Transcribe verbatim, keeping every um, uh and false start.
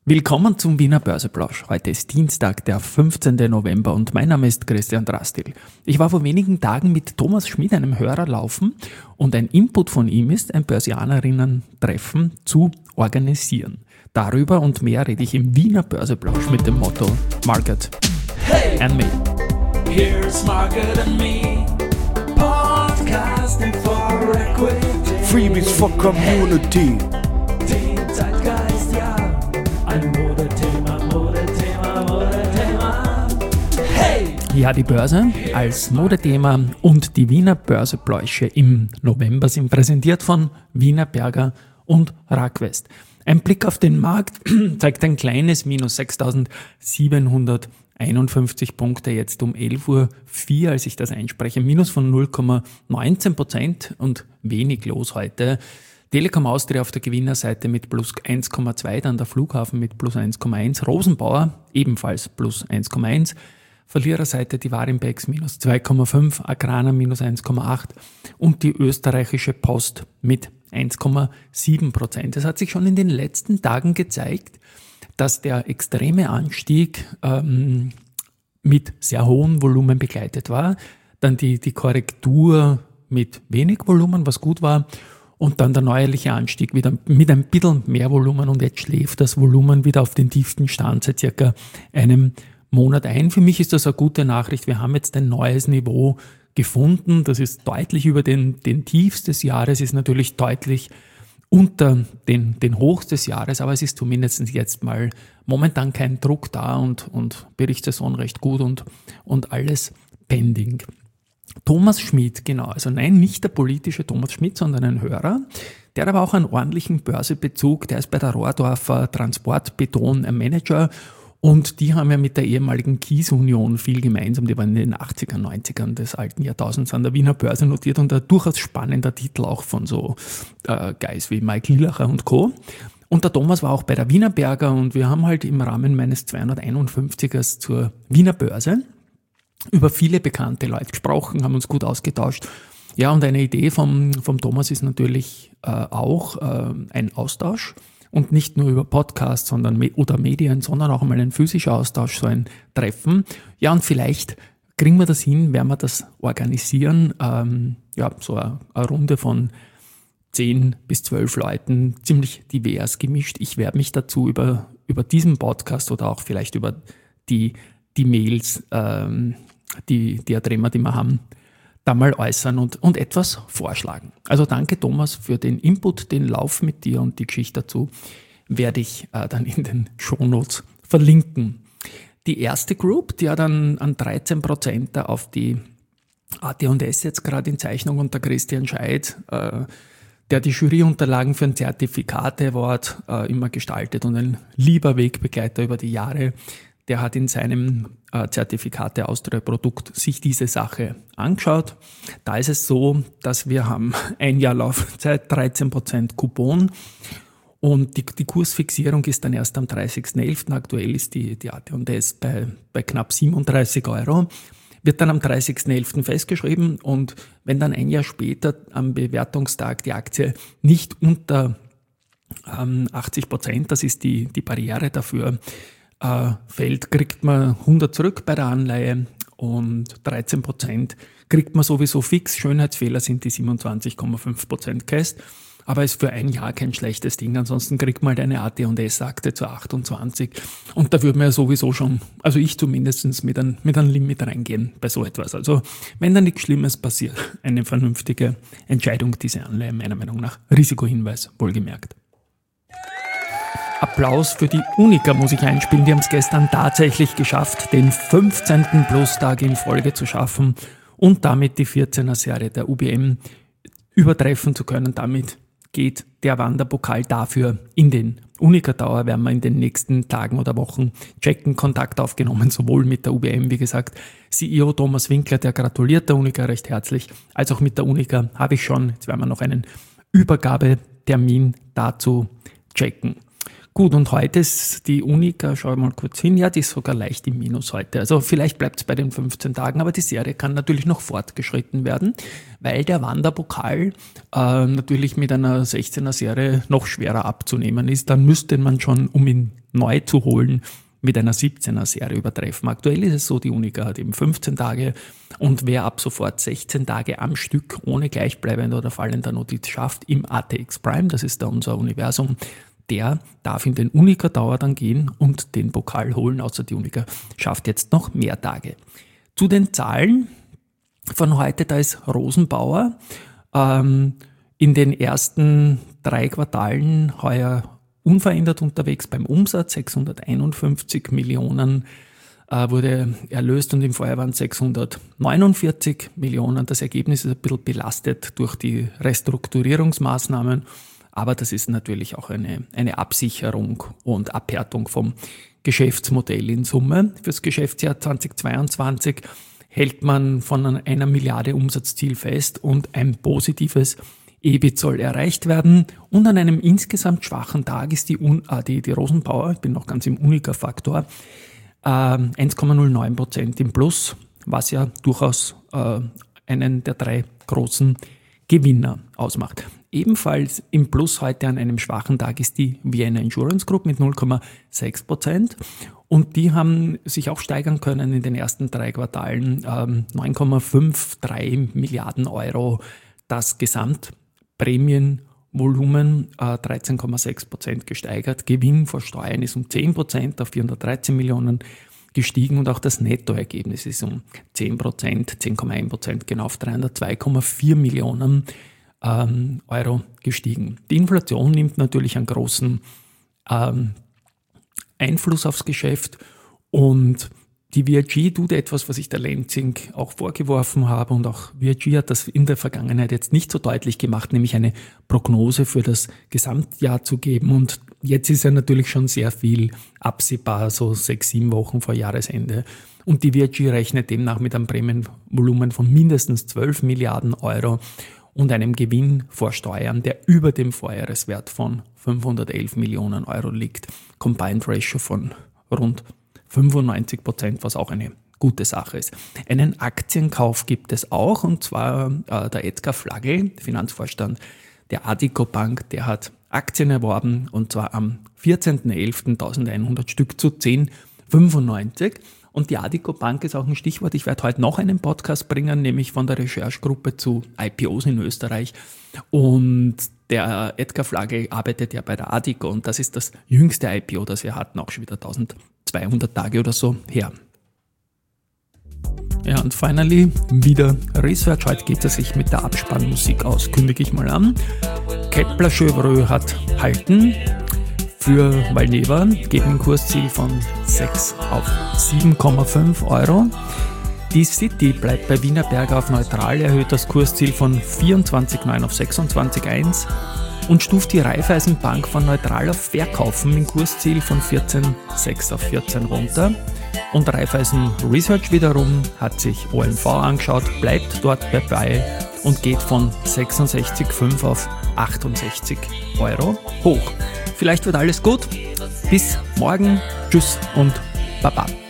Willkommen zum Wiener Börseplausch. Heute ist Dienstag, der fünfzehnten November und mein Name ist Christian Drastil. Ich war vor wenigen Tagen mit Thomas Schmidt, einem Hörer, laufen und ein Input von ihm ist, ein Börsianerinnen-Treffen zu organisieren. Darüber und mehr rede ich im Wiener Börseplausch mit dem Motto Market Hey, and Me. here's Market and Me, podcasting for equity. Freebies for Community. Den Zeitgeist, ja, ein Modethema, Modethema, Modethema. Hey! Ja, die Börse als Modethema und die Wiener Börsepläusche im November sind präsentiert von Wienerberger und Rackwest. Ein Blick auf den Markt zeigt ein kleines Minus sechstausendsiebenhunderteinundfünfzig Punkte jetzt um elf Uhr vier, als ich das einspreche. Minus von null Komma neunzehn Prozent und wenig los heute. Telekom Austria auf der Gewinnerseite mit plus eins Komma zwei, dann der Flughafen mit plus eins Komma eins, Rosenbauer ebenfalls plus eins Komma eins, Verliererseite die Warimpex minus zwei Komma fünf, Agrana minus eins Komma acht und die österreichische Post mit eins Komma sieben Prozent. Es hat sich schon in den letzten Tagen gezeigt, dass der extreme Anstieg ähm, mit sehr hohem Volumen begleitet war, dann die, die Korrektur mit wenig Volumen, was gut war, und dann der neuerliche Anstieg wieder mit ein bisschen mehr Volumen und jetzt schläft das Volumen wieder auf den tiefsten Stand seit circa einem Monat ein. Für mich ist das eine gute Nachricht. Wir haben jetzt ein neues Niveau gefunden. Das ist deutlich über den, den Tiefs des Jahres, ist natürlich deutlich unter den, den Hochs des Jahres, aber es ist zumindest jetzt mal momentan kein Druck da und, und Berichtssaison recht gut und, und alles pending. Thomas Schmidt, genau, also nein, nicht der politische Thomas Schmidt, sondern ein Hörer, der hat aber auch einen ordentlichen Börsebezug, der ist bei der Rohrdorfer Transportbeton ein Manager und die haben ja mit der ehemaligen Kies-Union viel gemeinsam, die waren in den achtziger, neunzigern des alten Jahrtausends an der Wiener Börse notiert und ein durchaus spannender Titel auch von so äh, Guys wie Mike Lillacher und Co. Und der Thomas war auch bei der Wienerberger und wir haben halt im Rahmen meines zweihunderteinundfünfzigers zur Wiener Börse über viele bekannte Leute gesprochen, haben uns gut ausgetauscht. Ja, und eine Idee vom, vom Thomas ist natürlich äh, auch äh, ein Austausch und nicht nur über Podcasts sondern me- oder Medien, sondern auch einmal ein physischer Austausch, so ein Treffen. Ja, und vielleicht kriegen wir das hin, werden wir das organisieren. Ähm, ja, so eine, eine Runde von zehn bis zwölf Leuten, ziemlich divers gemischt. Ich werde mich dazu über, über diesen Podcast oder auch vielleicht über die, die Mails, ähm, die, die Adrema, die wir haben, da mal äußern und, und etwas vorschlagen. Also danke Thomas für den Input, den Lauf mit dir und die Geschichte dazu werde ich äh, dann in den Shownotes verlinken. Die erste Group, die hat dann an dreizehn Prozent auf die A T und S jetzt gerade in Zeichnung und der Christian Scheidt, äh, der die Juryunterlagen für ein Zertifikate-Award äh, immer gestaltet und ein lieber Wegbegleiter über die Jahre, der hat in seinem äh, Zertifikate Austria-Produkt sich diese Sache angeschaut. Da ist es so, dass wir haben ein Jahr Laufzeit, dreizehn Prozent Coupon und die, die Kursfixierung ist dann erst am dreißigsten elften Aktuell ist die, die A T und S bei, bei knapp siebenunddreißig Euro. Wird dann am dreißigsten elften festgeschrieben und wenn dann ein Jahr später am Bewertungstag die Aktie nicht unter ähm, achtzig Prozent, das ist die, die Barriere dafür, Äh, fällt, kriegt man hundert zurück bei der Anleihe und dreizehn Prozent kriegt man sowieso fix. Schönheitsfehler sind die siebenundzwanzig Komma fünf Prozent Käst, aber ist für ein Jahr kein schlechtes Ding. Ansonsten kriegt man halt eine A T und S-Akte zu achtundzwanzig und da würde man ja sowieso schon, also ich zumindest mit einem mit einem Limit reingehen bei so etwas. Also wenn da nichts Schlimmes passiert, eine vernünftige Entscheidung, diese Anleihe meiner Meinung nach. Risikohinweis, wohlgemerkt. Applaus für die Unica muss ich einspielen. Die haben es gestern tatsächlich geschafft, den fünfzehnten Plus-Tag in Folge zu schaffen und damit die vierzehner-Serie der U B M übertreffen zu können. Damit geht der Wanderpokal dafür in den Unica Tower. Werden wir in den nächsten Tagen oder Wochen checken. Kontakt aufgenommen, sowohl mit der U B M, wie gesagt, C E O Thomas Winkler, der gratuliert der Unica recht herzlich, als auch mit der Unica habe ich schon. Jetzt werden wir noch einen Übergabetermin dazu checken. Gut, und heute ist die Unica, schau ich mal kurz hin, ja, die ist sogar leicht im Minus heute. Also vielleicht bleibt es bei den fünfzehn Tagen, aber die Serie kann natürlich noch fortgeschritten werden, weil der Wanderpokal äh, natürlich mit einer sechzehner Serie noch schwerer abzunehmen ist. Dann müsste man schon, um ihn neu zu holen, mit einer siebzehner-Serie übertreffen. Aktuell ist es so, die Unica hat eben fünfzehn Tage und wer ab sofort sechzehn Tage am Stück ohne gleichbleibender oder fallender Notiz schafft im A T X Prime, das ist da unser Universum, der darf in den Unica Tower dann gehen und den Pokal holen, außer die Unica schafft jetzt noch mehr Tage. Zu den Zahlen von heute, da ist Rosenbauer ähm, in den ersten drei Quartalen heuer unverändert unterwegs beim Umsatz, sechshunderteinundfünfzig Millionen äh, wurde erlöst und im Vorjahr waren es sechshundertneunundvierzig Millionen. Das Ergebnis ist ein bisschen belastet durch die Restrukturierungsmaßnahmen, aber das ist natürlich auch eine, eine Absicherung und Abhärtung vom Geschäftsmodell in Summe. Fürs Geschäftsjahr zweitausendzweiundzwanzig hält man von einer Milliarde Umsatzziel fest und ein positives E B I T soll erreicht werden und an einem insgesamt schwachen Tag ist die, Un- äh, die, die Rosenbauer, ich bin noch ganz im Unica-Faktor, äh, eins Komma null neun Prozent im Plus, was ja durchaus äh, einen der drei großen Gewinner ausmacht. Ebenfalls im Plus heute an einem schwachen Tag ist die Vienna Insurance Group mit null Komma sechs Prozent und die haben sich auch steigern können in den ersten drei Quartalen, ähm, neun Komma dreiundfünfzig Milliarden Euro, das Gesamt Prämienvolumen äh, dreizehn Komma sechs Prozent gesteigert. Gewinn vor Steuern ist um zehn Prozent auf vierhundertdreizehn Millionen gestiegen und auch das Nettoergebnis ist um zehn Prozent, zehn Komma eins Prozent genau auf dreihundertzwei Komma vier Millionen ähm, Euro gestiegen. Die Inflation nimmt natürlich einen großen ähm, Einfluss aufs Geschäft und die V I G tut etwas, was ich der Lenzing auch vorgeworfen habe und auch V I G hat das in der Vergangenheit jetzt nicht so deutlich gemacht, nämlich eine Prognose für das Gesamtjahr zu geben und jetzt ist ja natürlich schon sehr viel absehbar, so sechs, sieben Wochen vor Jahresende und die V I G rechnet demnach mit einem Prämienvolumen von mindestens zwölf Milliarden Euro und einem Gewinn vor Steuern, der über dem Vorjahreswert von fünfhundertelf Millionen Euro liegt. Combined Ratio von rund fünfundneunzig Prozent, was auch eine gute Sache ist. Einen Aktienkauf gibt es auch, und zwar äh, der Edgar Flagl, Finanzvorstand der Addiko Bank, der hat Aktien erworben, und zwar am vierzehnten elften eintausendeinhundert Stück zu zehn Komma fünfundneunzig. Und die Addiko Bank ist auch ein Stichwort. Ich werde heute noch einen Podcast bringen, nämlich von der Recherchegruppe zu I P Os in Österreich. Und der Edgar Flagl arbeitet ja bei der Addiko und das ist das jüngste I P O, das wir hatten, auch schon wieder eintausendzweihundert Tage oder so her. Ja, und finally wieder Research. Heute geht es sich mit der Abspannmusik aus, kündige ich mal an. Kepler Chevreux hat halten. Für Valneva geht ein Kursziel von sechs auf sieben Komma fünf Euro. Die City bleibt bei Wienerberger auf neutral, erhöht das Kursziel von vierundzwanzig Komma neun auf sechsundzwanzig Komma eins und stuft die Raiffeisenbank von neutral auf Verkaufen mit Kursziel von vierzehn Komma sechs auf vierzehn runter. Und Raiffeisen Research wiederum hat sich O M V angeschaut, bleibt dort dabei und geht von sechsundsechzig Komma fünf auf achtundsechzig Euro hoch. Vielleicht wird alles gut. Bis morgen. Tschüss und Baba.